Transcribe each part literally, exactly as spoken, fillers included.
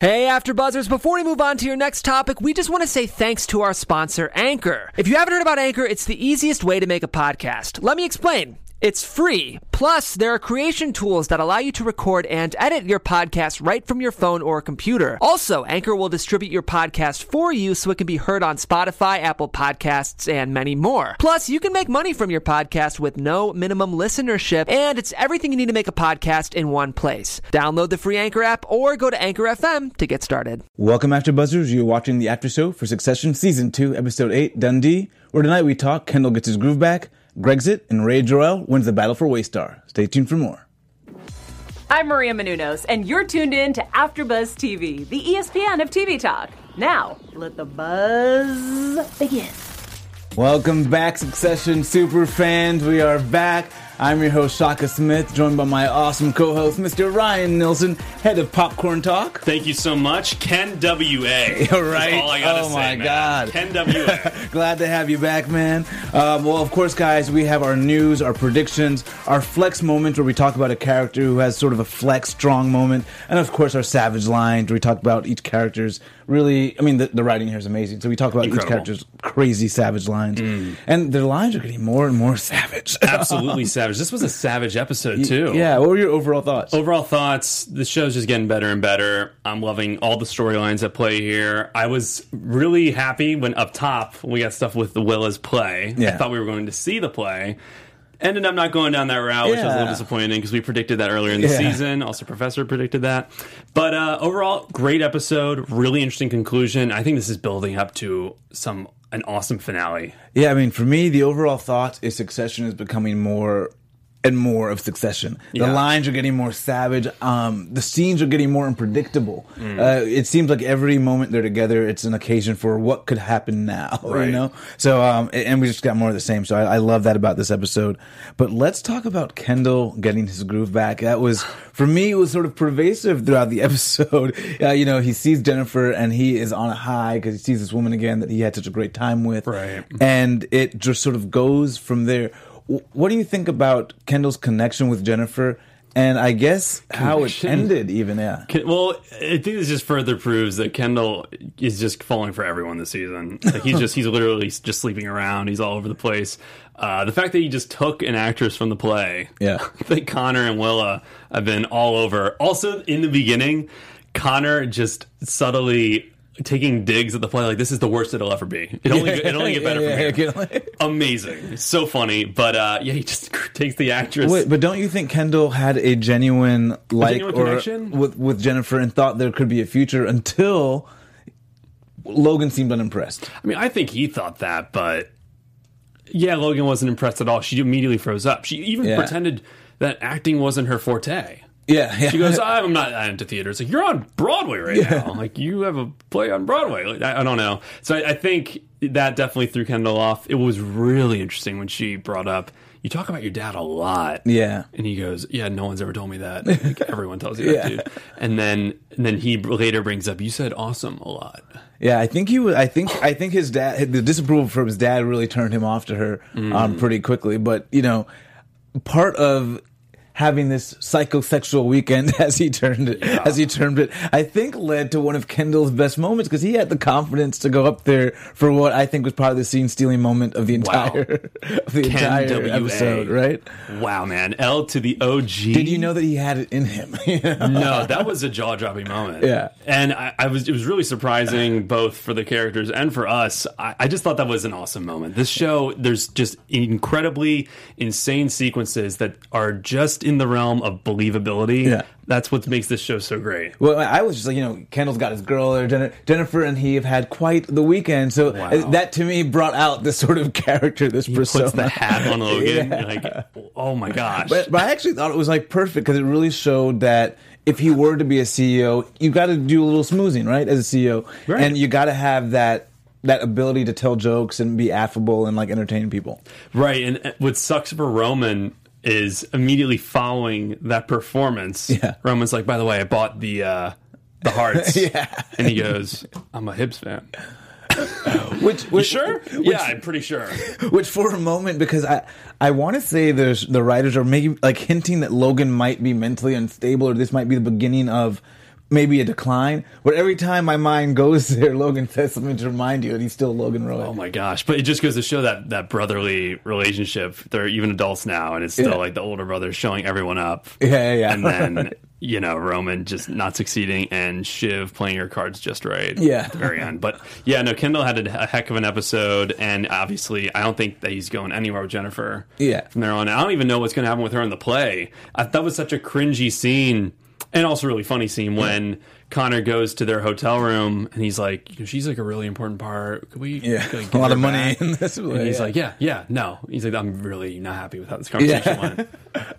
Hey, AfterBuzzers, before we move on to your next topic, we just want to say thanks to our sponsor, Anchor. If you haven't heard about Anchor, it's the easiest way to make a podcast. Let me explain. It's free. Plus, there are creation tools that allow you to record and edit your podcast right from your phone or computer. Also, Anchor will distribute your podcast for you so it can be heard on Spotify, Apple Podcasts, and many more. Plus, you can make money from your podcast with no minimum listenership, and it's everything you need to make a podcast in one place. Download the free Anchor app or go to Anchor F M to get started. Welcome, AfterBuzzers. You're watching the after show for Succession Season two, Episode eight, Dundee, where tonight we talk Kendall gets his groove back, Grexit, and Ray Joel wins the battle for Waystar. Stay tuned for more. I'm Maria Menounos, and you're tuned in to AfterBuzz T V, the E S P N of T V talk. Now, let the buzz begin. Welcome back, Succession super fans. We are back. I'm your host, Shaka Smith, joined by my awesome co-host, Mister Ryan Nilsson, head of Popcorn Talk. Thank you so much. Ken W A. All right. That's all I gotta oh, say, my man. God. Ken W A. Glad to have you back, man. Um, well, of course, guys, we have our news, our predictions, our flex moment where we talk about a character who has sort of a flex strong moment, and of course, our savage lines where we talk about each character's really, I mean, the, the writing here is amazing. So we talk about Incredible. each character's crazy savage lines. Mm. And their lines are getting more and more savage. Absolutely savage. This was a savage episode, too. Yeah, what were your overall thoughts? Overall thoughts, the show's just getting better and better. I'm loving all the storylines at play here. I was really happy when up top we got stuff with the Willa's play. Yeah. I thought we were going to see the play. Ended up not going down that route, which Yeah. was a little disappointing because we predicted that earlier in the Yeah. season. Also, Professor predicted that. But uh, overall, great episode. Really interesting conclusion. I think this is building up to some an awesome finale. Yeah, I mean, for me, the overall thought is Succession is becoming more and more of Succession. The Yeah. lines are getting more savage. Um, the scenes are getting more unpredictable. Mm. Uh, it seems like every moment they're together, it's an occasion for what could happen now. Right. You know. So, um, and we just got more of the same. So I, I love that about this episode. But let's talk about Kendall getting his groove back. That was, for me, it was sort of pervasive throughout the episode. Uh, you know, he sees Jennifer and he is on a high because he sees this woman again that he had such a great time with. Right. And it just sort of goes from there. What do you think about Kendall's connection with Jennifer, and I guess how it ended even, yeah? Well, I think this just further proves that Kendall is just falling for everyone this season. Like he's just, he's literally just sleeping around. He's all over the place. Uh, the fact that he just took an actress from the play. Yeah. I think Connor and Willa have been all over. Also, in the beginning, Connor just subtly taking digs at the play, like this is the worst it'll ever be. It only it only get better yeah, from here. yeah, Amazing, so funny, but uh, yeah, he just takes the actress. Wait, but don't you think Kendall had a genuine like genuine or connection? with with Jennifer and thought there could be a future until Logan seemed unimpressed? I mean, I think he thought that, but yeah, Logan wasn't impressed at all. She immediately froze up. She even Yeah. pretended that acting wasn't her forte. Yeah, yeah. She goes, I'm not into theater. It's like, you're on Broadway right Yeah. now. Like, you have a play on Broadway. Like, I, I don't know. So I, I think that definitely threw Kendall off. It was really interesting when she brought up, you talk about your dad a lot. Yeah. And he goes, yeah, no one's ever told me that. Like, everyone tells you that, Yeah. dude. And then and then he later brings up, you said awesome a lot. Yeah, I think he was. I think I think his dad, the disapproval from his dad, really turned him off to her Mm. um, pretty quickly. But you know, part of having this psychosexual weekend, as he termed it, Yeah. as he termed it, I think led to one of Kendall's best moments because he had the confidence to go up there for what I think was probably the scene-stealing moment of the entire of the Ken entire W A. episode. Right? Wow, man. L to the O G. Did you know that he had it in him? You know? No, that was a jaw-dropping moment. Yeah. And I, I was it was really surprising both for the characters and for us. I, I just thought that was an awesome moment. This show, there's just incredibly insane sequences that are just in the realm of believability. Yeah. That's what makes this show so great. Well, I was just like, you know, Kendall's got his girl there. Jen- Jennifer and he have had quite the weekend. So Wow. that to me brought out this sort of character, this He persona. puts the hat on Logan. Yeah. You're like, oh my gosh. But, but I actually thought it was like perfect because it really showed that if he were to be a C E O, you got to do a little smoozing, right? As a C E O. Right. And you got to have that that ability to tell jokes and be affable and like entertain people. Right. And what sucks for Roman is immediately following that performance. Yeah. Roman's like, by the way, I bought the uh, the hearts. Yeah. And he goes, I'm a Hibs fan. Which, You which sure? Which, Yeah, I'm pretty sure. Which for a moment, because I I want to say there's the writers are maybe like hinting that Logan might be mentally unstable, or this might be the beginning of maybe a decline, but every time my mind goes there, Logan says something to remind you that he's still Logan Roy. Oh my gosh! But it just goes to show that that brotherly relationship. They're even adults now, and it's still Yeah. like the older brother showing everyone up. Yeah, yeah, yeah. And then you know Roman just not succeeding, and Shiv playing her cards just right. Yeah. At the very end. But yeah, no, Kendall had a, a heck of an episode, and obviously, I don't think that he's going anywhere with Jennifer. Yeah. From there on, I don't even know what's going to happen with her in the play. I, that was such a cringy scene. And also a really funny scene when Connor goes to their hotel room and he's like, she's like a really important part. Could we Yeah, could we get a lot her of money back? in this. And he's yeah. like, yeah, yeah, no. He's like, I'm really not happy with how this conversation Yeah. went.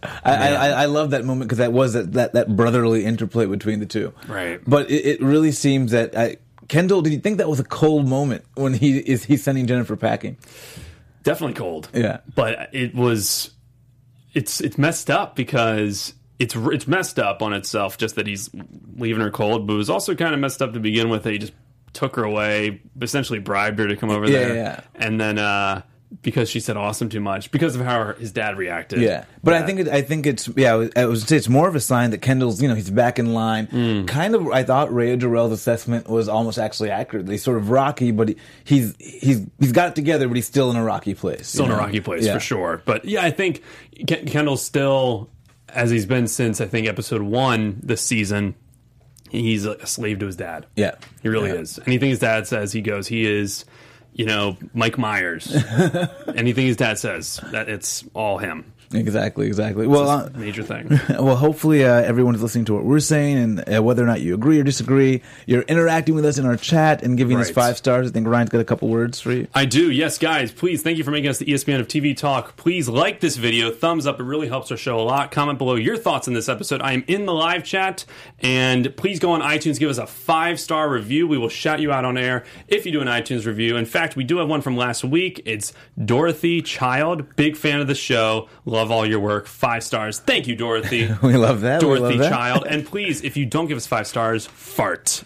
I, I, I love that moment because that was that, that, that brotherly interplay between the two. Right. But it, it really seems that I, Kendall, did you think that was a cold moment when he is he's sending Jennifer packing? Definitely cold. Yeah. But it was, it's it's messed up because it's it's messed up on itself just that he's leaving her cold, but it was also kind of messed up to begin with that he just took her away, essentially bribed her to come over Yeah, there. yeah. And then uh, because she said awesome too much, because of how his dad reacted. Yeah, but I that- think it, I think it's yeah. I was, I was say it's more of a sign that Kendall's you know he's back in line. Mm. Kind of, I thought Rhea Jarrell's assessment was almost actually accurate. He's sort of rocky, but he, he's he's he's got it together, but he's still in a rocky place. Still you in a know? rocky place Yeah. for sure. But yeah, I think Ken- Kendall's still, as he's been since I think episode one this season, he's a slave to his dad. Yeah. He really Yeah. is. Anything his dad says, he goes. He is, you know, Mike Myers. Anything his dad says, that it's all him. Exactly, exactly. Well, uh, It's a major thing. well, hopefully uh, everyone is listening to what we're saying, and uh, whether or not you agree or disagree, you're interacting with us in our chat and giving us Right. five stars. I think Ryan's got a couple words for you. I do, yes, guys. Please, thank you for making us the E S P N of T V Talk. Please like this video, thumbs up. It really helps our show a lot. Comment below your thoughts on this episode. I am in the live chat, and please go on iTunes, give us a five-star review. We will shout you out on air if you do an iTunes review. In fact, we do have one from last week. It's Dorothy Child, big fan of the show, love all your work. Five stars. Thank you, Dorothy. We love that. we Dorothy love that. Child. And please, if you don't give us five stars, fart.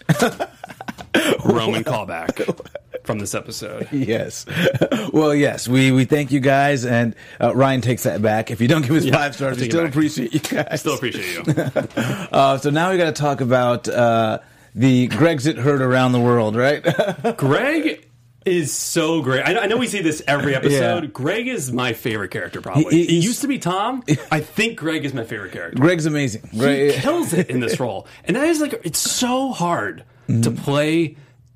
Roman callback from this episode. Yes. Well, yes. We, we thank you guys, and uh, Ryan takes that back. If you don't give us Yeah, five stars, I'll we take it still back. appreciate you guys. Still appreciate you. Uh, so now we got to talk about uh, the Grexit heard around the world, right? Greg is so great. I know, I know we see this every episode. Yeah. Greg is my favorite character, probably. He- It he's- used to be Tom. I think Greg is my favorite character. Greg's amazing. He Greg, kills it in this role. And that is like, it's so hard Mm-hmm. to play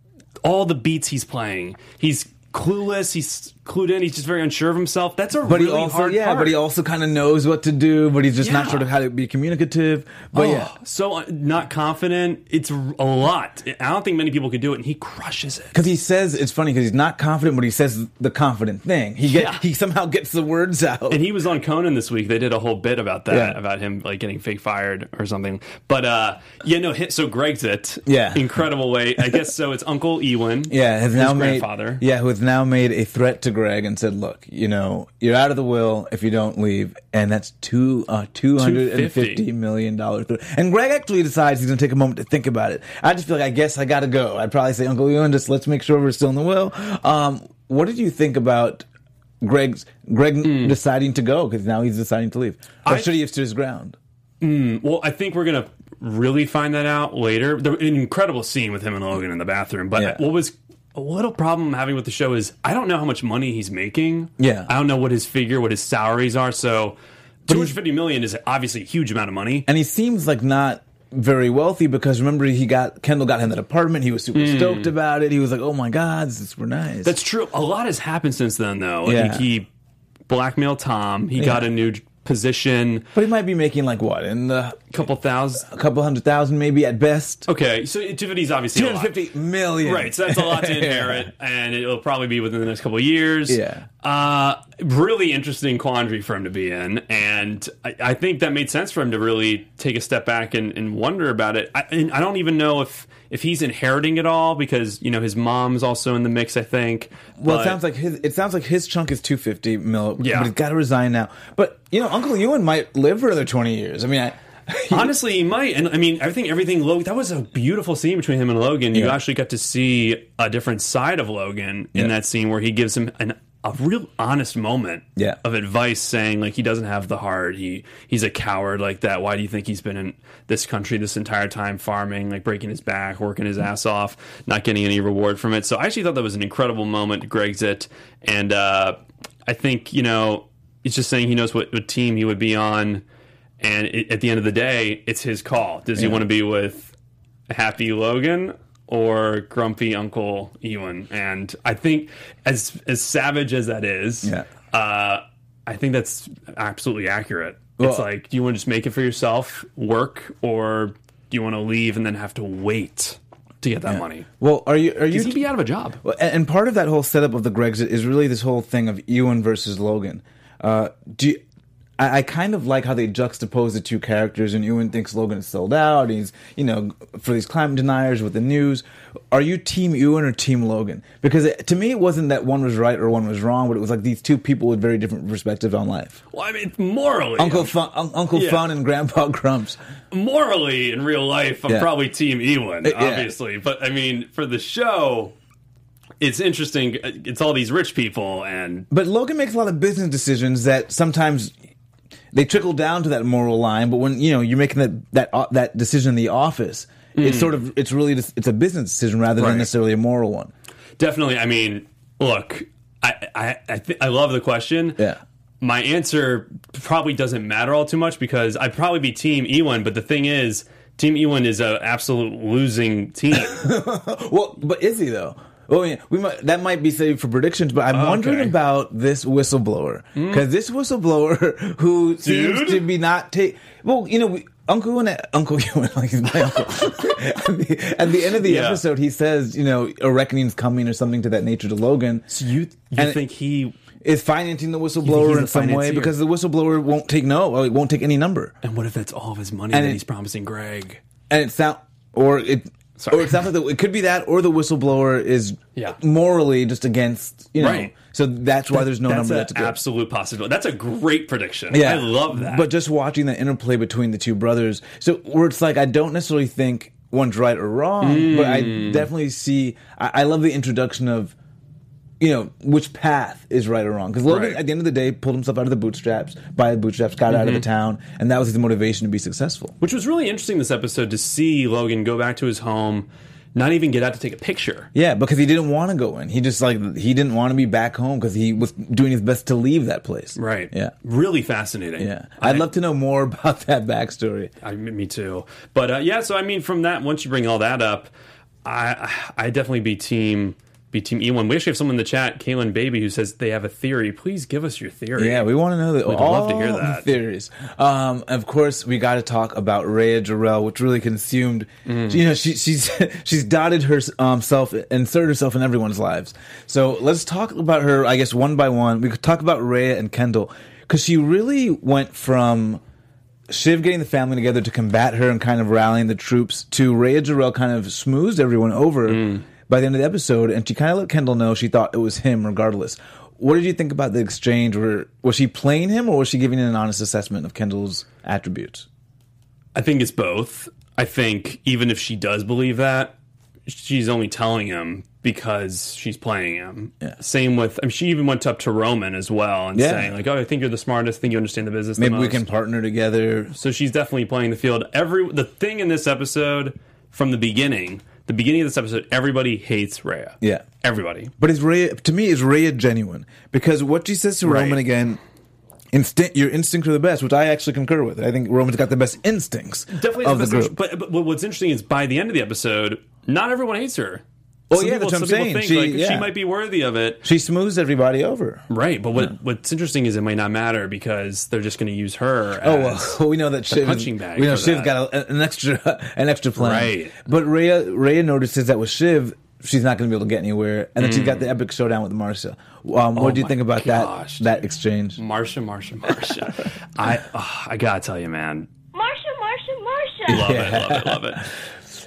all the beats he's playing. He's clueless. He's clued in. He's just very unsure of himself. That's a but really he also, hard yeah, part. but he also kind of knows what to do, but he's just not Yeah. sure of how to be communicative. But Oh, yeah. so uh, not confident. It's a lot. I don't think many people could do it, and he crushes it. Because he says, it's funny because he's not confident, but he says the confident thing. He get, Yeah. he somehow gets the words out. And he was on Conan this week. They did a whole bit about that, Yeah. about him like getting fake fired or something. But uh, yeah, no. hit- So Greg's it. Yeah. incredible way. I guess so. It's Uncle Ewan. Yeah, has his now made grandfather. yeah, who has now made a threat to Greg and said, "Look, you know, you're out of the will if you don't leave, and that's two uh, two hundred and fifty million dollars." And Greg actually decides he's going to take a moment to think about it. I just feel like I guess I got to go. I'd probably say, Uncle Ewan, just let's make sure we're still in the will. Um, what did you think about Greg's Greg deciding to go because now he's deciding to leave, or I- should he have stood his ground? Well, I think we're gonna really find that out later. The, an incredible scene with him and Logan in the bathroom. But Yeah. what was a little problem I'm having with the show is I don't know how much money he's making. Yeah. I don't know what his figure, what his salaries are. So two hundred fifty million is obviously a huge amount of money. And he seems like not very wealthy because remember he got Kendall got him that apartment. He was super stoked about it. He was like, "Oh my god, this is super nice." That's true. A lot has happened since then, though. Yeah. Like he blackmailed Tom. He got a new position. but he might be making like what in the A couple thousand. a couple hundred thousand maybe at best. Okay, so two fifty is obviously Two a lot. hundred fifty million. Right, so that's a lot to inherit, and it'll probably be within the next couple of years. Yeah. Uh, really interesting quandary for him to be in, and I, I think that made sense for him to really take a step back and, and wonder about it. I, and I don't even know if, if he's inheriting it all because, you know, his mom's also in the mix, I think. Well, But- it sounds like his it sounds like his chunk is two fifty mil. Yeah. But he's got to resign now. But you know, Uncle Ewan might live for another twenty years. I mean, I, Honestly, he might. And I mean, everything, everything, Logan, that was a beautiful scene between him and Logan. You Yeah. actually got to see a different side of Logan in Yeah. that scene where he gives him an a real honest moment Yeah. of advice, saying like he doesn't have the heart, he he's a coward like that. Why do you think he's been in this country this entire time, farming, like breaking his back, working his ass off, not getting any reward from it? So I actually thought that was an incredible moment to Grexit, and uh, I think, you know, he's just saying he knows what, what team he would be on, and it, at the end of the day, it's his call. Does he Yeah. want to be with Happy Logan or grumpy Uncle Ewan? And I think, as as savage as that is, Yeah. uh, I think that's absolutely accurate. Well- it's like, do you want to just make it for yourself, work, or do you want to leave and then have to wait to get that money? Well, are you are you Because he'd be out of a job. Well, and and part of that whole setup of the Grexit is really this whole thing of Ewan versus Logan. Uh, do you, I, I kind of like how they juxtapose the two characters, and Ewan thinks Logan is sold out. He's, you know, for these climate deniers with the news. Are you Team Ewan or Team Logan? Because it, to me, it wasn't that one was right or one was wrong, but it was like these two people with very different perspectives on life. Well, I mean, morally, Uncle Fun, un- Uncle Yeah. Fun, and Grandpa Grumps. morally in real life, I'm Yeah. probably Team Ewan, Yeah. obviously. But I mean, for the show, it's interesting. It's all these rich people, and But Logan makes a lot of business decisions that sometimes they trickle down to that moral line. But when, you know, you're making that that uh, that decision in the office, it's sort of it's really just, it's a business decision rather Right. than necessarily a moral one. definitely. I mean, look, I I I, th- I love the question. Yeah. My answer probably doesn't matter all too much because I'd probably be Team Ewan. But the thing is, Team Ewan is an absolute losing team. Well, but is he though? Well, yeah, we might, that might be saved for predictions, but I'm Okay. wondering about this whistleblower because this whistleblower who seems Dude? to be not take. Well, you know, we, Uncle Ewan, Uncle Ewan, like he's my uncle. at, the, at the end of the Yeah. episode, he says, you know, a reckoning's coming or something to that nature to Logan. So you you And- think he? Is financing the he's whistleblower in the some way financier? because the whistleblower won't take no, well, it won't take any number, And what if that's all of his money And that it- he's promising Greg? and it sound or it. Sorry. Or it sounds like the, it could be that, or the whistleblower is Yeah. morally just against, you know. Right. So that's why there's no That's number an that's good. absolute possibility. That's a great prediction. Yeah, I love that. But just watching the interplay between the two brothers, so where it's like I don't necessarily think one's right or wrong, but I definitely see. I, I love the introduction of, you know, which path is right or wrong. Because Logan, Right. at the end of the day, pulled himself out of the bootstraps, by the bootstraps, got out of the town, and that was his motivation to be successful. Which was really interesting this episode to see Logan go back to his home, not even get out to take a picture. Yeah, because he didn't want to go in. He just like he didn't want to be back home because he was doing his best to leave that place. Right. Yeah. Really fascinating. Yeah. I'd love to know more about that backstory. I, me too. But uh, yeah, so I mean, from that, once you bring all that up, I I definitely be team be team Ewan. We actually have someone in the chat, Kaylin Baby, who says they have a theory. Please give us your theory. Yeah, we want to know that. We'd all love to hear the that. theories. Um, of course, we got to talk about Rhea Jarrell, which really consumed. Mm. You know, she, she's she's dotted herself, um, self, inserted herself in everyone's lives. So let's talk about her. I guess one by one, we could talk about Rhea and Kendall because she really went from Shiv getting the family together to combat her and kind of rallying the troops to Rhea Jarrell kind of smoothed everyone over. Mm. By the end of the episode, and she kind of let Kendall know she thought it was him regardless. What did you think about the exchange? Where, was she playing him, or was she giving an honest assessment of Kendall's attributes? I think it's both. I think even if she does believe that, she's only telling him because she's playing him. Yeah. Same with, I mean, she even went up to Roman as well and Yeah. saying like, "Oh, I think you're the smartest. I think you understand the business. the Maybe we most." can partner together. So she's definitely playing the field. Every the thing in this episode from the beginning, the beginning of this episode, everybody hates Rhea. Yeah. Everybody. But is Rhea, to me, is Rhea genuine? Because what she says to Right. Roman again, instinct, your instincts are the best, which I actually concur with. I think Roman's got the best instincts Definitely of the the best group. But, but what's interesting is by the end of the episode, not everyone hates her. Oh, Some yeah, people, that's what I'm some people saying. think She- like yeah. she might be worthy of it. She smooths everybody over. Right, but what what's interesting is it might not matter because they're just going to use her. Oh as, well, we know that Shiv. punching bag We know for Shiv that. got a, an extra, an extra plan. Right. But Rhea, Rhea notices that with Shiv, she's not going to be able to get anywhere, and then she's got the epic showdown with Marcia. Um, what do you Mm. Oh my think about gosh, that that dude. exchange? Marsha, Marsha, Marsha. I oh, I gotta tell you, man, Marsha, Marsha, Marsha. love it, love it, love it.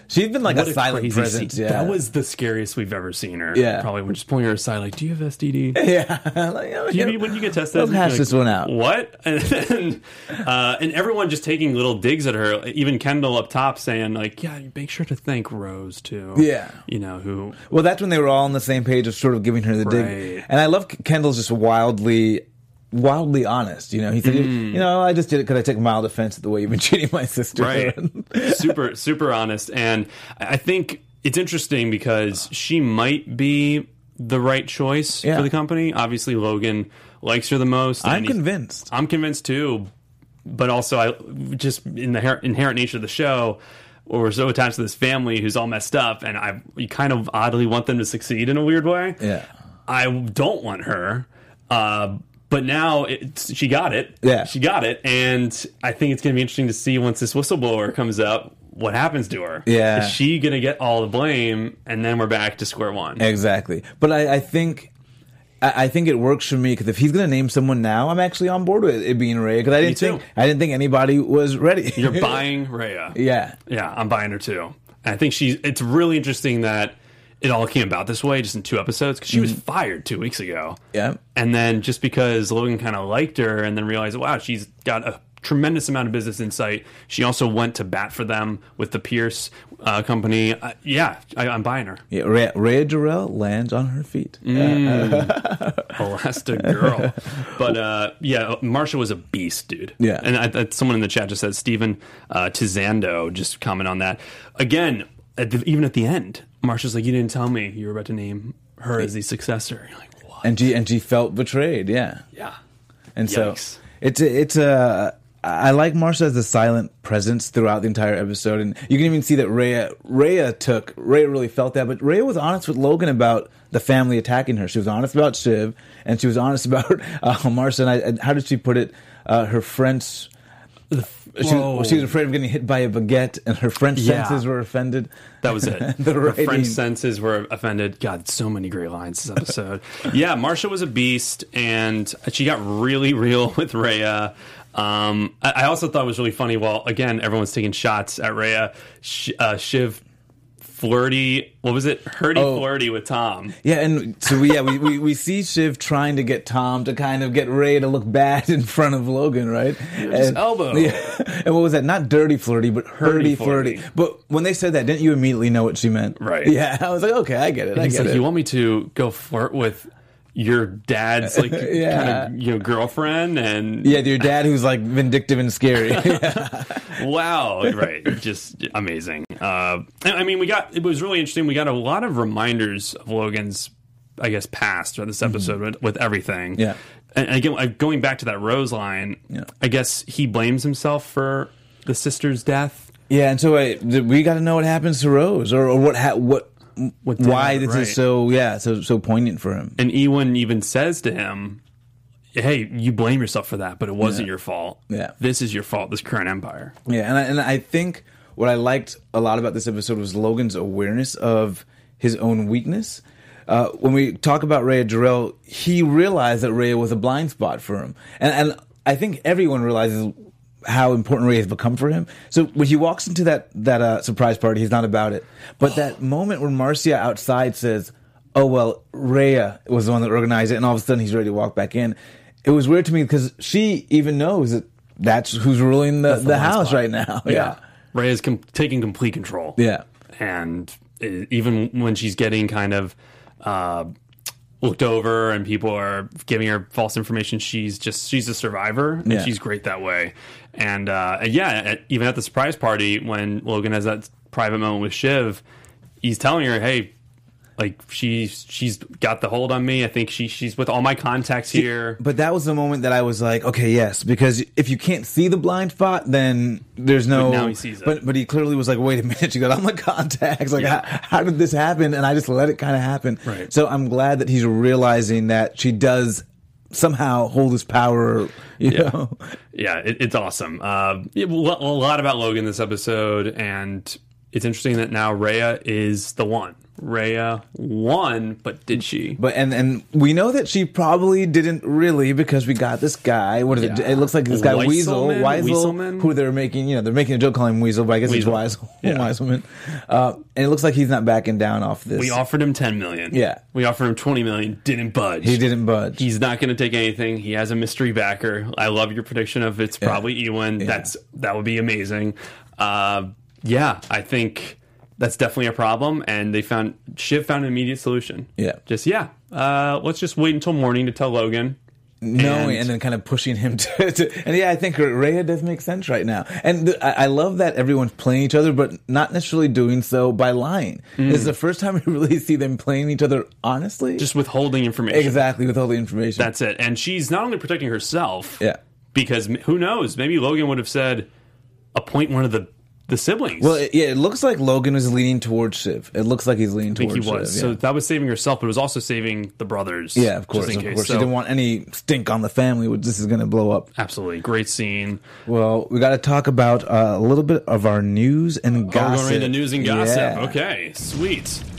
She's been like What a silent crazy presence. scene. Yeah. That was the scariest we've ever seen her. Yeah. Probably we're just pulling her aside like, do you have S T D? Yeah. Like, oh, Do you, yeah. when you get tested, Let's hash like, this one out. What? And then, uh, and everyone just taking little digs at her. Even Kendall up top saying like, "Yeah, make sure to thank Rose too." Yeah. you know who. Well, that's when they were all on the same page of sort of giving her the dig. Right. And I love Kendall's just wildly, wildly honest. You know, he said, Mm. you know, I just did it because I took mild offense at the way you've been treating my sister. Right. super, super honest. And I think it's interesting because she might be the right choice Yeah. for the company. Obviously, Logan likes her the most. I'm and he's- convinced. I'm convinced too. But also, I just in the her- inherent nature of the show, we're so attached to this family who's all messed up, and I you kind of oddly want them to succeed in a weird way. Yeah. I don't want her. Uh, but now it's, she got it. Yeah. She got it. And I think it's going to be interesting to see once this whistleblower comes up, what happens to her. Yeah. Is she going to get all the blame? And then we're back to square one. Exactly. But I, I think... I I think it works for me because if he's going to name someone now, I'm actually on board with it being Rhea because I didn't too. think I didn't think anybody was ready. You're buying Rhea. Yeah. Yeah, I'm buying her too. And I think she's. It's really interesting that it all came about this way, just in two episodes, because she was fired two weeks ago. Yeah. And then just because Logan kind of liked her, and then realized, wow, she's got a tremendous amount of business insight. She also went to bat for them with the Pierce uh, company. Uh, yeah, I, I'm buying her. Yeah, Rhea, Rhea Jarrell lands on her feet. Elastigirl. But uh, yeah, Marsha was a beast, dude. Yeah. And I, I, someone in the chat just said, Steven uh, Tizando, just comment on that. Again, at the, even at the end, Marsha's like, you didn't tell me you were about to name her as the successor. You're like, what? And she and she felt betrayed. Yeah. Yeah. And Yikes. so it's a, it's a. I like Marsha as a silent presence throughout the entire episode, and you can even see that Rhea Rhea took Rhea really felt that, but Rhea was honest with Logan about the family attacking her. She was honest about Shiv, and she was honest about uh, Marsha. And, I, and how did she put it? Uh, her French. She Whoa. was, she was afraid of getting hit by a baguette, and her French Yeah. senses were offended. That was it. The Her writing. French senses were offended. God, so many great lines this episode. Yeah, Marsha was a beast, and she got really real with Rhea. Um, I, I also thought it was really funny. While again, everyone's taking shots at Rhea. Sh- uh, Shiv flirty. What was it? Hurdy Oh. flirty with Tom. Yeah, and so we yeah we, we we see Shiv trying to get Tom to kind of get Ray to look bad in front of Logan, right? Just And, elbow. Yeah, and what was that? Not dirty flirty, but hurdy flirty. flirty. But when they said that, didn't you immediately know what she meant? Right. Yeah, I was like, okay, I get it. I He's get like, it. you want me to go flirt with your dad's like Yeah. kind of you know girlfriend and Yeah, your dad who's like vindictive and scary. wow, right, just amazing. Uh, I mean, we got it was really interesting. We got a lot of reminders of Logan's, I guess, past or this episode with, with everything. Mm-hmm. Yeah. and again, like, going back to that Rose line, Yeah. I guess he blames himself for the sister's death. Yeah, and so uh, we got to know what happens to Rose, or, or what ha- what What why did- this right. is so yeah so so poignant for him. And Ewan even says to him, "Hey, you blame yourself for that, but it wasn't Yeah. your fault. Yeah. This is your fault. This current empire." Yeah, and I, and I think what I liked a lot about this episode was Logan's awareness of his own weakness. Uh, when we talk about Rhea Jarrell, he realized that Rhea was a blind spot for him, and and I think everyone realizes how important Rhea has become for him. So when he walks into that that uh, surprise party, he's not about it. But that moment when Marcia outside says, "Oh well, Rhea was the one that organized it," and all of a sudden he's ready to walk back in. It was weird to me because she even knows that that's who's ruling the, That's the, the blind house spot. right now. Yeah, Ray is com- taking complete control. Yeah. and uh, even when she's getting kind of uh, looked over and people are giving her false information, she's just she's a survivor, and Yeah. she's great that way. And, uh, and yeah, at, even at the surprise party when Logan has that private moment with Shiv, he's telling her, "Hey, like she's she's got the hold on me. I think she she's with all my contacts here." But that was the moment that I was like, okay, yes, because if you can't see the blind spot, then there's no. But now he sees it. But but he clearly was like, wait a minute, she got all my contacts. Like, Yeah. how, how did this happen? And I just let it kind of happen. Right. So I'm glad that he's realizing that she does somehow hold his power. You Yeah. know. Yeah, it, it's awesome. Uh, yeah, a lot about Logan this episode, and it's interesting that now Rhea is the one. Rhea won, but did she? But and and we know that she probably didn't really, because we got this guy. What is it? Yeah. It looks like this guy Weasel, Weiselman? Weisel, Weiselman? who they're making. You know, they're making a joke calling him Weasel, but I guess Weasel. it's Weisel, Yeah. Weiselman. Uh, and it looks like he's not backing down off this. We offered him ten million. Yeah. We offered him twenty million. Didn't budge. He didn't budge. He's not going to take anything. He has a mystery backer. I love your prediction of it's probably Ewan. Yeah. That's that would be amazing. Uh, yeah, I think that's definitely a problem. And they found Shiv found an immediate solution. Yeah. Just yeah. Uh, let's just wait until morning to tell Logan. knowing And- and then kind of pushing him to, to and yeah, I think Rhea does make sense right now, and th- I, I love that everyone's playing each other, but not necessarily doing so by lying. Mm. This is the first time we really see them playing each other honestly, Just withholding information. exactly with all the information. That's it. And she's not only protecting herself. Yeah. Because m- who knows? Maybe Logan would have said, appoint one of the the siblings. Well, it, yeah, it looks like Logan is leaning towards Shiv. It looks like he's leaning I think towards he was. Shiv. So Yeah. that was saving herself, but it was also saving the brothers. Yeah, of just course, in of case. course. So- She didn't want any stink on the family, which this is going to blow up. Absolutely. Great scene. Well, we got to talk about uh, a little bit of our news and Oh, we're gossip. going right into news and gossip. Yeah. Okay, sweet.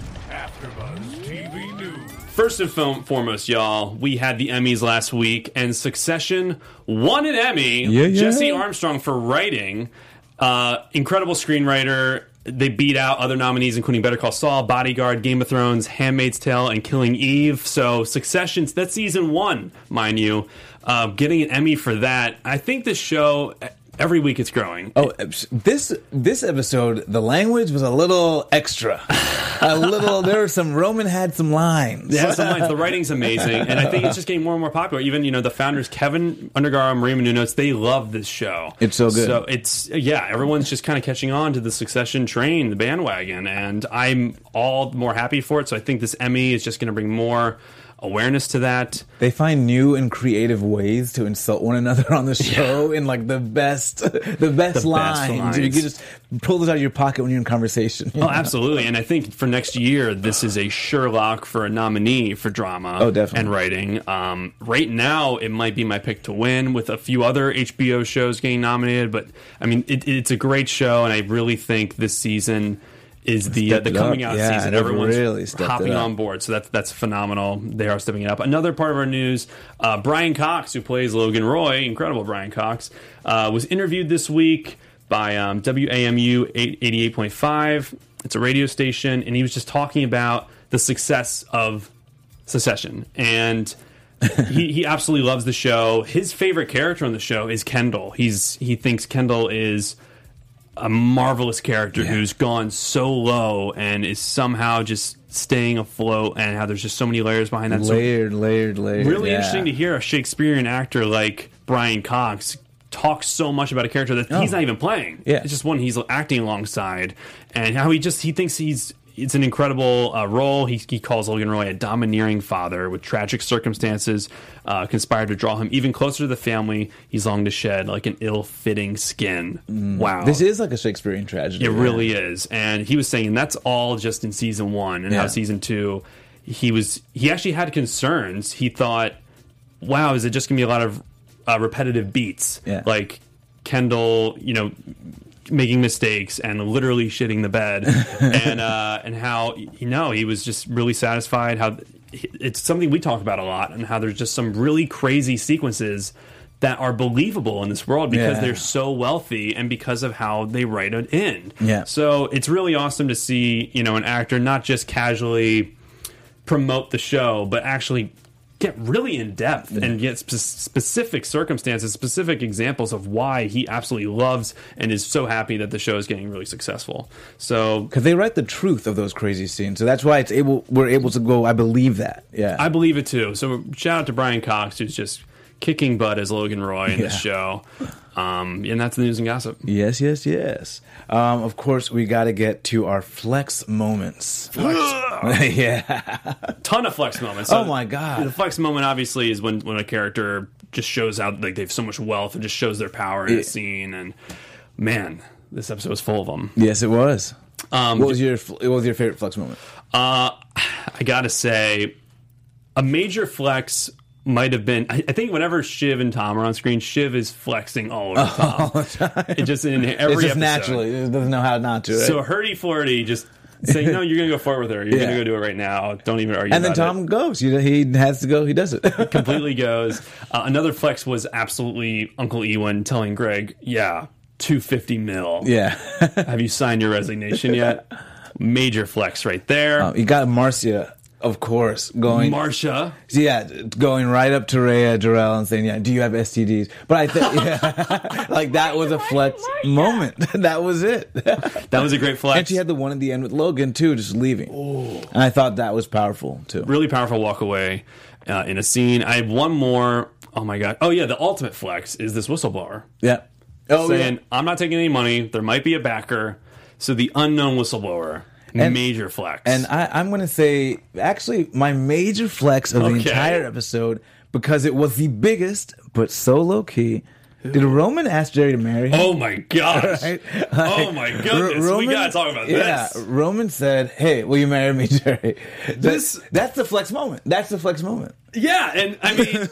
AfterBuzz T V News. First and fo- foremost, y'all, we had the Emmys last week, and Succession won an Emmy. Yeah, yeah. Jesse Armstrong for writing. Uh, incredible screenwriter. They beat out other nominees, including Better Call Saul, Bodyguard, Game of Thrones, Handmaid's Tale, and Killing Eve. So Succession, that's season one, mind you. Uh, getting an Emmy for that. I think this show, every week it's growing. Oh, this this episode, the language was a little extra. A little. There were some. Roman had some lines. It has some lines. The writing's amazing, and I think it's just getting more and more popular. Even you know the founders, Kevin Undergaro and Maria Menounos, they love this show. It's so good. So it's yeah, everyone's just kind of catching on to the Succession train, the bandwagon, and I'm all the more happy for it. So I think this Emmy is just going to bring more awareness to that. They find new and creative ways to insult one another on the show in like the best, the best lines. lines. You can just pull those out of your pocket when you're in conversation. Oh, absolutely. And I think for next year, this is a sure lock for a nominee for drama Oh, definitely. and writing. Um, right now, it might be my pick to win with a few other H B O shows getting nominated. But, I mean, it, it's a great show, and I really think this season is the uh, Stepped the it coming up. out Yeah, season. they've Everyone's really stepped it hopping up. on board, so that's that's phenomenal. They are stepping it up. Another part of our news: uh, Brian Cox, who plays Logan Roy, incredible Brian Cox, uh, was interviewed this week by um, W A M U eighty-eight point five. It's a radio station, and he was just talking about the success of Succession, and he he absolutely loves the show. His favorite character on the show is Kendall. He's he thinks Kendall is a marvelous character Yeah. who's gone so low and is somehow just staying afloat, and how there's just so many layers behind that. So layered, layered, layered. really yeah. interesting to hear a Shakespearean actor like Brian Cox talk so much about a character that he's Oh. not even playing. Yeah. It's just one he's acting alongside, and how he just he thinks he's it's an incredible uh, role. He, he calls Logan Roy a domineering father with tragic circumstances uh, conspired to draw him even closer to the family he's longed to shed, like an ill-fitting skin. Wow. This is like a Shakespearean tragedy. It yeah. really is. And he was saying that's all just in season one, and Yeah. how season two, he was he actually had concerns. He thought, wow, is it just gonna be a lot of uh, repetitive beats? Yeah. Like Kendall, you know, making mistakes and literally shitting the bed, and uh, and how you know he was just really satisfied. How it's something we talk about a lot, and how there's just some really crazy sequences that are believable in this world because Yeah. they're so wealthy and because of how they write it in. Yeah. So it's really awesome to see, you know, an actor not just casually promote the show, but actually get really in depth and get spe- specific circumstances, specific examples of why he absolutely loves and is so happy that the show is getting really successful. So Because they write the truth of those crazy scenes, so that's why it's able. We're able to go. I believe that. Yeah. I believe it too. So shout out to Brian Cox, who's just kicking butt as Logan Roy in this Yeah. show. Um, and that's the news and gossip. Yes, yes, yes. Um, of course, we got to get to our flex moments. yeah. Ton of flex moments. Oh my God. The flex moment obviously is when, when a character just shows out like they have so much wealth and just shows their power in a Yeah. scene. And man, this episode was full of them. Yes, it was. Um, what was your What was your favorite flex moment? Uh, I gotta say, a major flex might have been. I, I think whenever Shiv and Tom are on screen, Shiv is flexing all over Tom. It just in every It's just episode. naturally. It doesn't know how not to. Right? So Hurdy Flirty just saying, "No, you're gonna go forward with her. You're Yeah. gonna go do it right now. Don't even argue." And then about Tom it. goes. You know, he has to go. He does it. completely goes. Uh, another flex was absolutely Uncle Ewan telling Greg, "Yeah, two fifty mil. Yeah. Have you signed your resignation yet?" Major flex right there. Um, you got Marcia, of course, going. Marcia. yeah, going right up to Rhea Jarrell and saying, "Yeah, do you have S T Ds?" But I think, yeah, like that was a flex moment. That was it. That was a great flex. And she had the one at the end with Logan too, just leaving. And I thought that was powerful too. Really powerful walk away uh, in a scene. I have one more. Oh my god. Oh yeah, the ultimate flex is this whistleblower Yeah. Oh saying, yeah. "I'm not taking any money. There might be a backer." So the unknown whistleblower, And- major flex. And I, I'm going to say, actually, my major flex of the Okay. entire episode, because it was the biggest, but so low key. Did Roman ask Jerry to marry him? oh my gosh. Right? Oh my goodness. Ro- we gotta talk about yeah, this. Roman said, "Hey, will you marry me, Jerry?" That- This- that's the flex moment. That's the flex moment, Yeah, and I mean,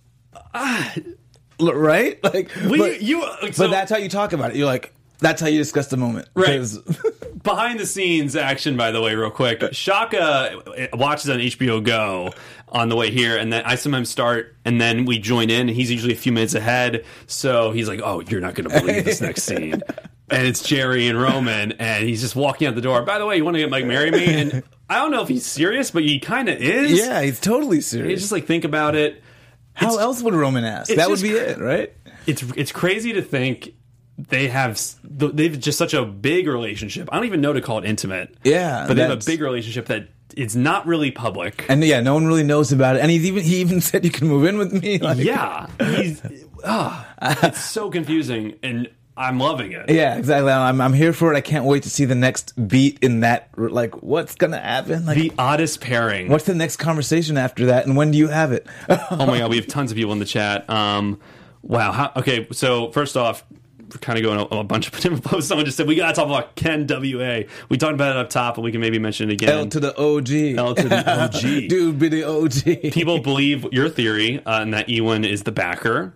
L- right? Like, we but, you. but So that's how you talk about it. You're like, that's how you discuss the moment, Right. 'Cause- behind the scenes action, by the way, real quick. Shaka watches on H B O Go on the way here, and then I sometimes start, and then we join in, and he's usually a few minutes ahead. So he's like, "Oh, you're not going to believe this next scene." And it's Jerry and Roman, and he's just walking out the door. "By the way, you want to get like marry me?" And I don't know if he's serious, but he kind of is. yeah, he's totally He's serious. just like, think about it. How it's- else would Roman ask? it's That would just be cr- it, right? It's it's crazy to think they have s- they've just such a big relationship. I don't even know to call it intimate. Yeah, but they have a that's- big relationship that it's not really public. And yeah, no one really knows about it. And he's even he even said, "You can move in with me." Like, Yeah, he's ah, it's so confusing, and I'm loving it. yeah, exactly. I'm I'm here for it. I can't wait to see the next beat in that. Like, what's gonna happen? Like, The oddest pairing. what's the next conversation after that? And when do you have it? Oh my god, we have tons of people in the chat. Um, wow. How, okay, so first off, we're kind of going a, a bunch of different posts. Someone just said we gotta talk about Ken W A. We talked about it up top, and we can maybe mention it again. L to the O G. L to the O G. Dude, be the O G. People believe your theory, uh, and that Ewan is the backer.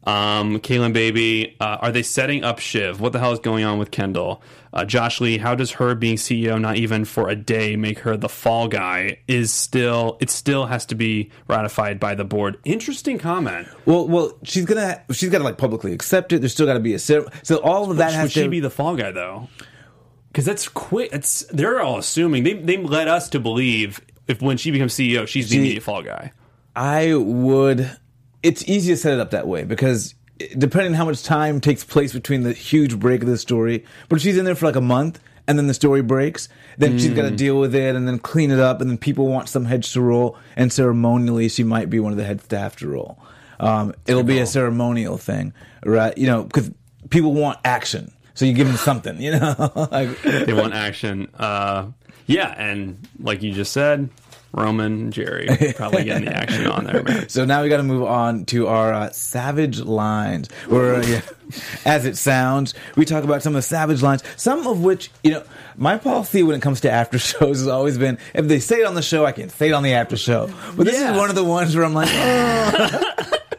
Um, Kaylin Baby, uh, are they setting up Shiv? What the hell is going on with Kendall? Uh, Josh Lee, how does her being C E O not even for a day make her the fall guy? Is still it still has to be ratified by the board. Interesting comment. Well, well, she's gonna she's gotta like publicly accept it. There's still gotta be a ceremony. So all of that has Would she to be the fall guy though? Because that's quick. It's they're all assuming they they led us to believe if when she becomes C E O, she's the She- immediate fall guy. I would. It's easy to set it up that way because depending on how much time takes place between the huge break of the story, but if she's in there for like a month and then the story breaks, then she's got to deal with it and then clean it up, and then people want some heads to roll, and ceremonially she might be one of the heads to have to roll. Um, it'll be a ceremonial thing, right? You know, because people want action, so you give them something. You know, like, They want action. Uh, yeah, and like you just said, Roman and Jerry probably getting the action on there, man. So now we got to move on to our uh, savage lines. Where, uh, yeah, as it sounds, we talk about some of the savage lines. Some of which, you know, my policy when it comes to after shows has always been: if they say it on the show, I can say it on the after show. But this Yeah. is one of the ones where I'm like, oh.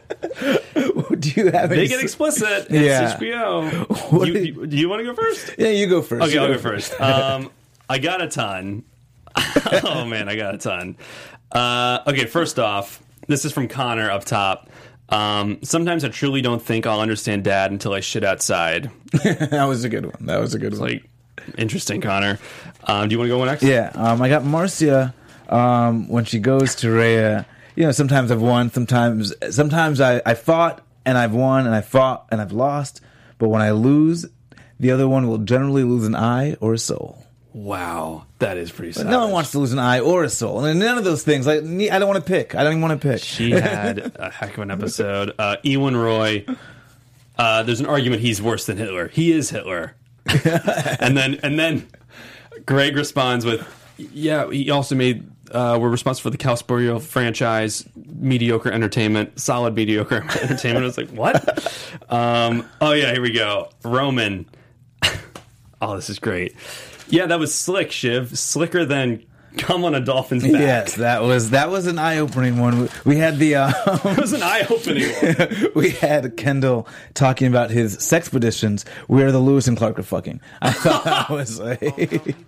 Do you have? They any get s- explicit. It's Yeah. H B O. What You, do you, do you want to go first? Yeah, you go first. Okay, You I'll go go first. Um, I got a ton. Oh man, I got a ton. Uh, okay, first off, this is from Connor up top. Um, sometimes I truly don't think I'll understand Dad until I shit outside. That was a good one. That was a good one. Like, interesting, Connor. Um, do you want to go next? Yeah, um, I got Marcia um, when she goes to Rhea. You know, sometimes I've won, sometimes sometimes I, I fought and I've won, and I fought and I've lost. But when I lose, the other one will generally lose an eye or a soul. Wow, that is pretty savage. No one wants to lose an eye or a soul, and none of those things. Like I don't want to pick. I don't even want to pick. She had a heck of an episode. Uh, Ewan Roy. Uh, there's an argument he's worse than Hitler. He is Hitler. and then and then Greg responds with, "Yeah, he also made. Uh, we're responsible for the Cowsporial franchise, mediocre entertainment, solid mediocre entertainment." I was like, "What?" Um, oh yeah, here we go. Roman. Oh, this is great. Yeah, that was slick, Shiv. Slicker than come on a dolphin's back. Yes, that was that was an eye-opening one. We, we had the uh, It was an eye-opening one. we had Kendall talking about his sexpeditions where the Lewis and Clark are fucking. I thought that was like,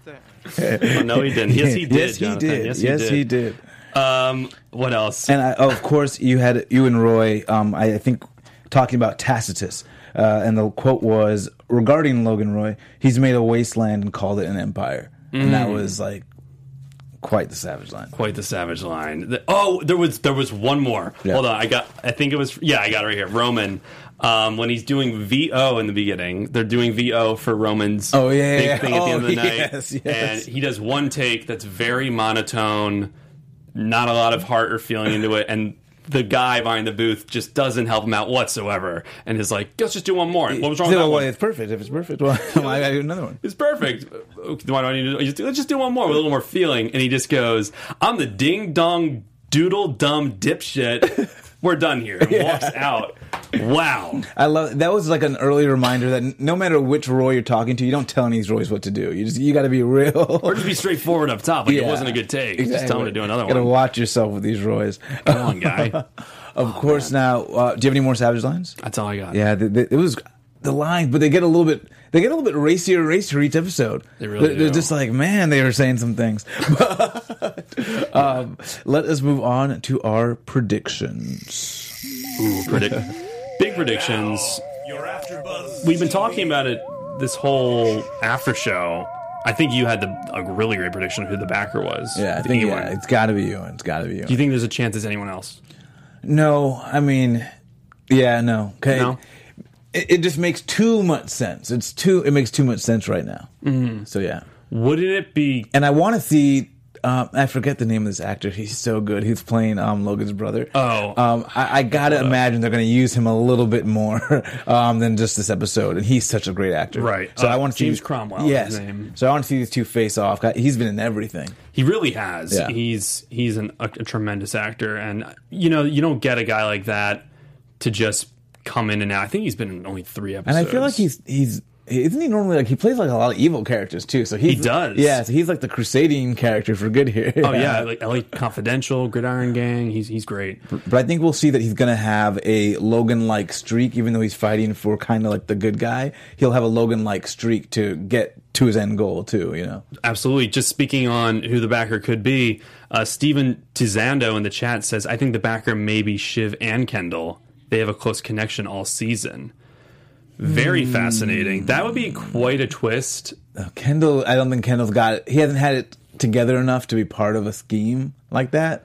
Oh, no, he didn't. Yes, he did. Yes, he Jonathan. did. Yes, he yes, did. he did. Um, what else? And I, oh, of course, you had you and Roy. Um, I, I think talking about Tacitus, uh, and the quote was regarding Logan Roy. He's made a wasteland and called it an empire, mm. and that was like quite the savage line. Quite the savage line. The, oh, there was there was one more. Yeah. Hold on, I got. I think it was. Yeah, I got it right here. Roman. Um, when he's doing V O in the beginning, they're doing V O for Roman's oh, yeah, big yeah. thing at oh, the end of the yes, night. yes. And he does one take that's very monotone, not a lot of heart or feeling into it, and the guy behind the booth just doesn't help him out whatsoever, and is like, "Let's just do one more." What was wrong with that well, one? It's perfect. If it's perfect, well, I gotta do another one. It's perfect. Why do I need to? Just, let's just do one more with a little more feeling. And he just goes, "I'm the ding dong doodle dumb dipshit. We're done here." And yeah. walks out. Wow. I love that. Was like an early reminder that no matter which Roy you're talking to, you don't tell any of these Roys what to do. You just you got to be real, or just be straightforward up top. Like yeah. it wasn't a good take. Exactly. Just tell him to do another you gotta one. Got to watch yourself with these Roys. Come on, guy. of oh, course. Man. Now, uh, do you have any more savage lines? That's all I got. Yeah, the, the, it was the lines, but they get a little bit. They get a little bit racier and racier each episode. They really they're, do. They're just like, man, they were saying some things. But, um, let us move on to our predictions. Ooh, predict. Big predictions. Your AfterBuzz We've been talking about it this whole after show. I think you had the, a really great prediction of who the backer was. Yeah, I think yeah, it's got to be you. It's got to be you. Do you think there's a chance it's anyone else? No, I mean, yeah, no. Okay, no? it, it just makes too much sense. It's too. It makes too much sense right now. Mm-hmm. So yeah, wouldn't it be? And I want to see. Um, I forget the name of this actor. He's so good. He's playing um, Logan's brother. Oh, um, I, I gotta Hold imagine up. they're going to use him a little bit more um, than just this episode. And he's such a great actor, right? So uh, I want to see James these, Cromwell. Yes. His name. So I want to see these two face off. He's been in everything. He really has. Yeah. He's he's an, a, a tremendous actor, and you know you don't get a guy like that to just come in and out. I think he's been in only three episodes, and I feel like he's he's. Isn't he normally like he plays like a lot of evil characters too? So he's, he does. Yeah, so he's like the crusading character for good here. Oh yeah, like L A Confidential, Gridiron Gang. He's he's great. But I think we'll see that he's gonna have a Logan-like streak, even though he's fighting for kind of like the good guy. He'll have a Logan-like streak to get to his end goal too. You know, absolutely. Just speaking on who the backer could be, uh, Steven Tizando in the chat says, "I think the backer may be Shiv and Kendall. They have a close connection all season." Very mm. fascinating. That would be quite a twist. Uh, Kendall, I don't think Kendall's got it. He hasn't had it together enough to be part of a scheme like that.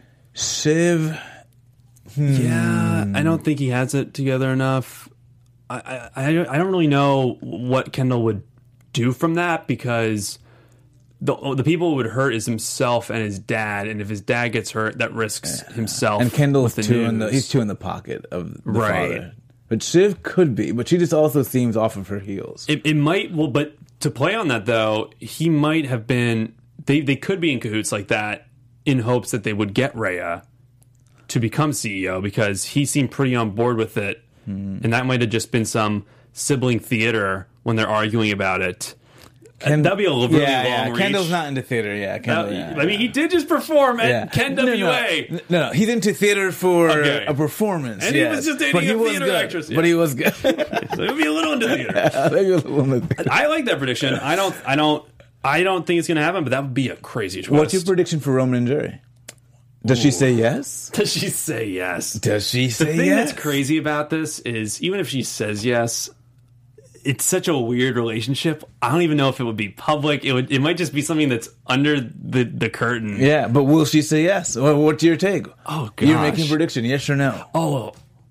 Shiv, hmm. yeah, I don't think he has it together enough. I, I, I don't really know what Kendall would do from that, because the the people who would hurt is himself and his dad, and if his dad gets hurt, that risks yeah. himself. And Kendall's with the too news. in the he's too in the pocket of the right. father. But Shiv could be, but she just also seems off of her heels. It, it might, well, but to play on that though, he might have been. They they could be in cahoots like that in hopes that they would get Rhea to become C E O, because he seemed pretty on board with it, hmm. and that might have just been some sibling theater when they're arguing about it. Ken, That'd be a really yeah, long yeah. reach. Kendall's not into theater, yeah. Kendall, that, yeah I mean, he did just perform at yeah. Ken W A. No no. no, no, he's into theater for okay. a performance. And yes. he was just dating but a he theater good. actress. Yeah. But he was good. So he'll be a little into theater. Maybe a little into theater. I like that prediction. I don't, I don't, I don't think it's going to happen, but that would be a crazy twist. What's your prediction for Roman and Jerry? Does Ooh. she say yes? Does she say yes? Does she say yes? The thing yes? that's crazy about this is, even if she says yes, it's such a weird relationship. I don't even know if it would be public. It would. It might just be something that's under the, the curtain. Yeah, but will she say yes? What's your take? Oh, gosh. You're making a prediction, yes or no? Oh,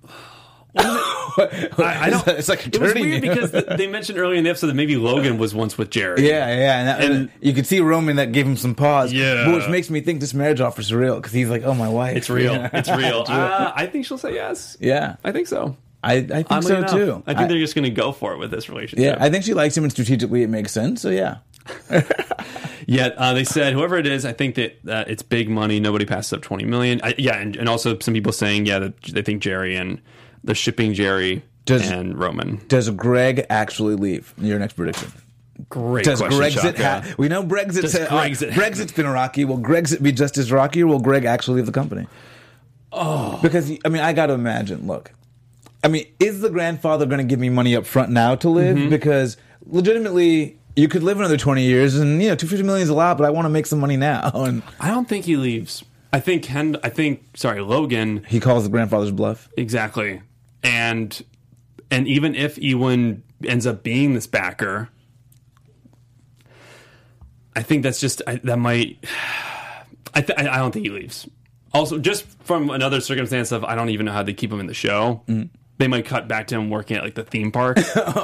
I, I don't. It's like it was weird because they mentioned earlier in the episode that maybe Logan was once with Jerry. Yeah, yeah, and, that, and you could see Roman that gave him some pause. Yeah, but which makes me think this marriage offer is real, because he's like, "Oh, my wife." It's real. It's real. it's real. Uh, I think she'll say yes. Yeah, I think so. I, I think Oddly so enough, too. I think I, they're just going to go for it with this relationship. Yeah, I think she likes him, and strategically it makes sense. So yeah. Yeah, uh, they said whoever it is, I think that uh, it's big money. Nobody passes up twenty million. I, yeah, and, and also some people saying yeah that they think Jerry and they're shipping Jerry does, and Roman. Does Greg actually leave? Your next prediction. Great Does question, Brexit ha- we know Brexit's, Does Brexit uh, Brexit's been rocky. Will Brexit be just as rocky, or will Greg actually leave the company? Oh, because I mean, I got to imagine. Look, I mean, is the grandfather going to give me money up front now to live? Mm-hmm. Because legitimately, you could live another twenty years, and you know, two hundred fifty million is a lot, but I want to make some money now. And I don't think he leaves. I think Ken. I think sorry, Logan. he calls the grandfather's bluff. Exactly, and and even if Ewan ends up being this backer, I think that's just I, that might. I th- I don't think he leaves. Also, just from another circumstance of I don't even know how they keep him in the show. Mm. They might cut back to him working at like the theme park,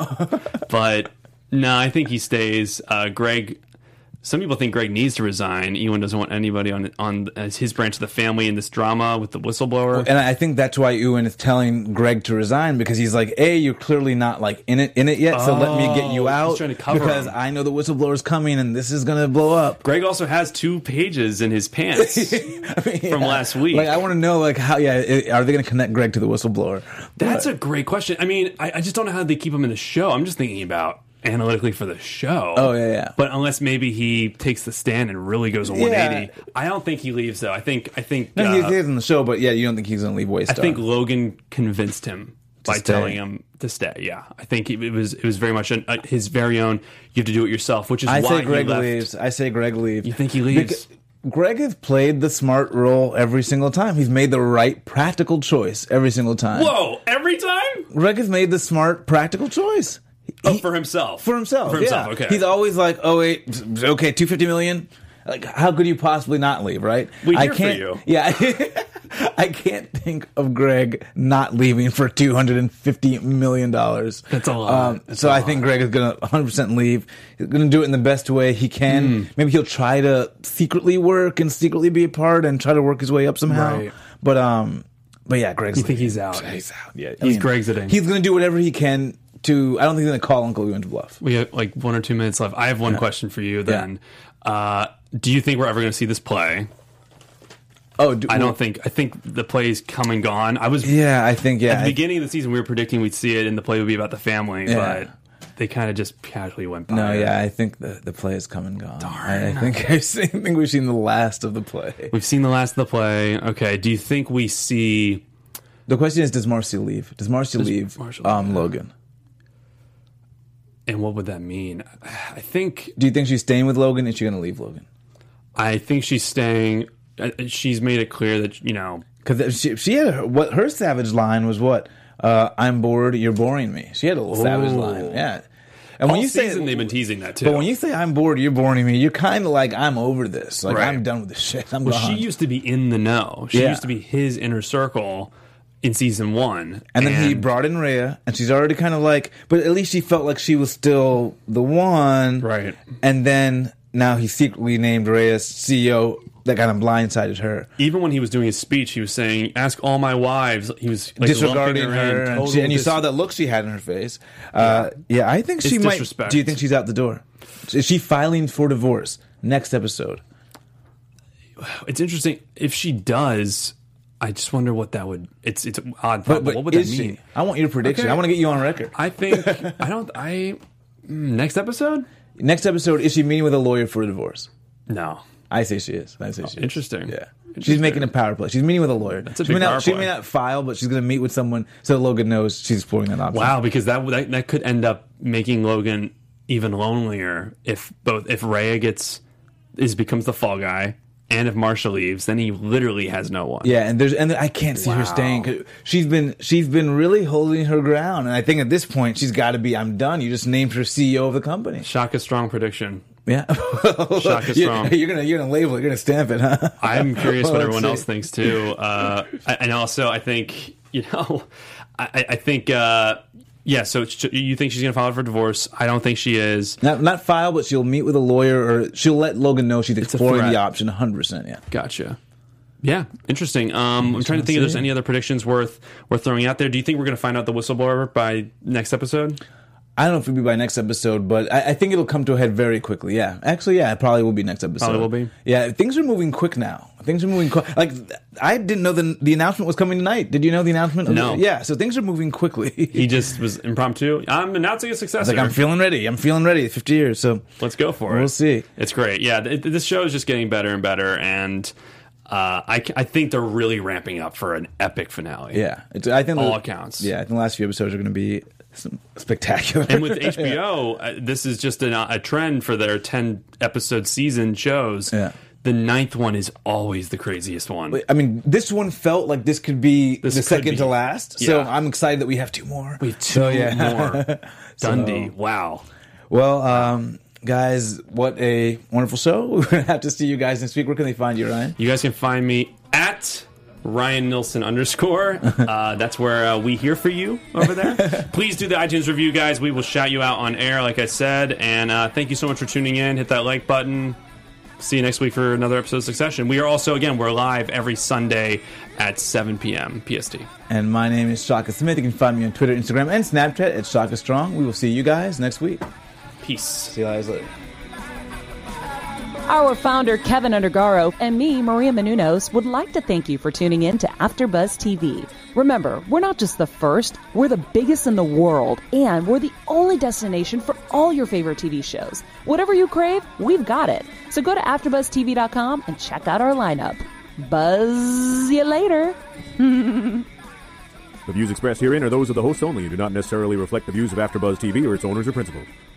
but no, I think he stays. Uh, Greg. Some people think Greg needs to resign. Ewan doesn't want anybody on on as his branch of the family in this drama with the whistleblower. And I think that's why Ewan is telling Greg to resign, because he's like, "A, you're clearly not like in it in it yet, so Oh, let me get you he's out trying to cover because him. I know the whistleblower's coming and this is gonna blow up." Greg also has two pages in his pants I mean, from yeah. last week. Like, I want to know, like, how? Yeah, it, are they going to connect Greg to the whistleblower? That's But- a great question. I mean, I, I just don't know how they keep him in the show. I'm just thinking about analytically for the show. Oh, yeah, yeah. But unless maybe he takes the stand and really goes a one eighty, I don't think he leaves though. I think I think No, uh, he is in the show, but yeah, you don't think he's going to leave Waystar? I think Logan convinced him by stay. telling him to stay. Yeah, I think it was it was very much an, uh, his very own. You have to do it yourself, which is I why say Greg he left. leaves. I say Greg leaves. You think he leaves? Because Greg has played the smart role every single time. He's made the right practical choice every single time. Whoa! Every time? Greg has made the smart practical choice. Oh, He- for himself. For himself. For himself. yeah. Okay. He's always like, oh wait, okay, two hundred fifty million. Like, how could you possibly not leave? Right? We I here for can't. you. Yeah. I can't think of Greg not leaving for two hundred and fifty million dollars. That's a lot. Um, That's so a I lot. think Greg is going to one hundred percent leave. He's going to do it in the best way he can. Hmm. Maybe he'll try to secretly work and secretly be a part and try to work his way up somehow. Right. But um, but yeah, Greg's. You think leaving. he's out? He's out. Yeah, He's Grexiting. He's going to do whatever he can to. I don't think he's going to call Uncle Ewan's bluff. We have like one or two minutes left. I have one question for you. Then, uh, do you think we're ever going to see this play? Oh, do, I don't think. I think the play's come and gone. I was Yeah, I think yeah. at the I- beginning of the season. We were predicting we'd see it, and the play would be about the family. Yeah. But they kind of just casually went by. No, it. yeah, I think the the play has come and gone. I, I think I think we've seen the last of the play. We've seen the last of the play. Okay. Do you think we see? The question is, does Marcy leave? Does Marcy leave Marcy um, leave? Logan? And what would that mean? I think. Do you think she's staying with Logan? Is she going to leave Logan? I think she's staying. uh, She's made it clear that you know. Because she, she had her, what her savage line was what? Uh, I'm bored. You're boring me. She had a little savage Ooh. line. Yeah. And All when you say season they've been teasing that too. but when you say I'm bored, you're boring me. You're kind of like I'm over this. Like Right. I'm done with this shit. I'm well, gone. she used to be in the know. She Yeah. used to be his inner circle in season one, And then he brought in Rhea, and she's already kind of like, but at least she felt like she was still the one. Right. And then now he secretly named Rhea C E O. That kind of blindsided her. Even when he was doing his speech, he was saying, "Ask all my wives." He was like, Disregarding lumping her. in, and, total she- and you dis- saw that look she had in her face. Uh, yeah, I think she It's might. disrespect. Do you think she's out the door? Is she filing for divorce? Next episode. It's interesting if she does. I just wonder what that would. It's it's an odd. But, Thought, but, but what would is that mean? she? I want your prediction. Okay. I want to get you on record. I think I don't. I mm, next episode? Next episode, is she meeting with a lawyer for a divorce? No. I say she is. I say she is. Interesting. Yeah. She's Interesting. making a power play. She's meeting with a lawyer. That's a she big may not, power She play. may not file, but she's going to meet with someone so Logan knows she's exploring that option. Wow, because that, that that could end up making Logan even lonelier if both if Rhea gets is becomes the fall guy and if Marsha leaves, then he literally has no one. Yeah, and there's and I can't see her Wow. staying. 'Cause She's been she's been really holding her ground, and I think at this point she's got to be. I'm done. You just named her C E O of the company. Shaka Strong prediction. Yeah, Shaka you're, Strong. you're gonna you're gonna label it. You're gonna stamp it, huh? I'm curious Well, what let's everyone see. else thinks too, uh, and also I think you know, I, I think uh, yeah. So sh- you think she's going to file for divorce? I don't think she is. Not not file, but she'll meet with a lawyer, or she'll let Logan know she's a exploring threat. the option. one hundred percent. Yeah. Gotcha. Yeah, interesting. Um, I'm trying to think if there's any other predictions worth worth throwing out there. Do you think we're going to find out the whistleblower by next episode? I don't know if it'll be by next episode, but I, I think it'll come to a head very quickly. Yeah, actually, yeah, it probably will be next episode. Probably will be. Yeah, things are moving quick now. Things are moving quick. Like I didn't know the the announcement was coming tonight. Did you know the announcement? No. Yeah, so things are moving quickly. He just was impromptu. I'm announcing a successor. Like I'm feeling ready. I'm feeling ready. fifty years. So Let's go for it. We'll see. It's great. Yeah, th- this show is just getting better and better, and uh, I, I think they're really ramping up for an epic finale. yeah, it's, I think All the- accounts. Yeah, I think the last few episodes are going to be spectacular. And with H B O, uh, this is just a, a trend for their ten episode season shows. Yeah. The ninth one is always the craziest one. I mean, this one felt like this could be This the could second be. to last. So Yeah. I'm excited that we have two more. We have two So, yeah. more. Dundee. So- Wow. Well, um, guys, what a wonderful show. We're going to have to see you guys next week. Where can they find you, Ryan? You guys can find me at Ryan Nilsson underscore. Uh, that's where uh, we hear for you over there. Please do the iTunes review, guys. We will shout you out on air, like I said. And uh, thank you so much for tuning in. Hit that like button. See you next week for another episode of Succession. We are also, again, we're live every Sunday at seven p.m. P S T. And my name is Shaka Smith. You can find me on Twitter, Instagram, and Snapchat at Shaka Strong. We will see you guys next week. Peace. See you guys later. Our founder, Kevin Undergaro, and me, Maria Menounos, would like to thank you for tuning in to AfterBuzz T V. Remember, we're not just the first, we're the biggest in the world, and we're the only destination for all your favorite T V shows. Whatever you crave, we've got it. So go to after buzz T V dot com and check out our lineup. Buzz you later. The views expressed herein are those of the hosts only and do not necessarily reflect the views of AfterBuzz T V or its owners or principals.